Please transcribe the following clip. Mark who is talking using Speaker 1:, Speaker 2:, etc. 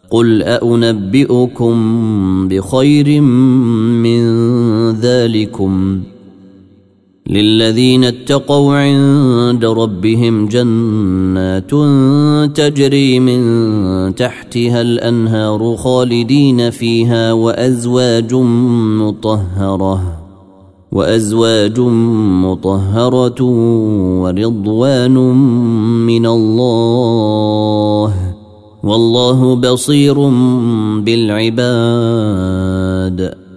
Speaker 1: قل أنبئكم بخير من ذلكم للذين اتقوا عند ربهم جنات تجري من تحتها الأنهار خالدين فيها وأزواج مطهرة ورضوان من الله والله بصير بالعباد.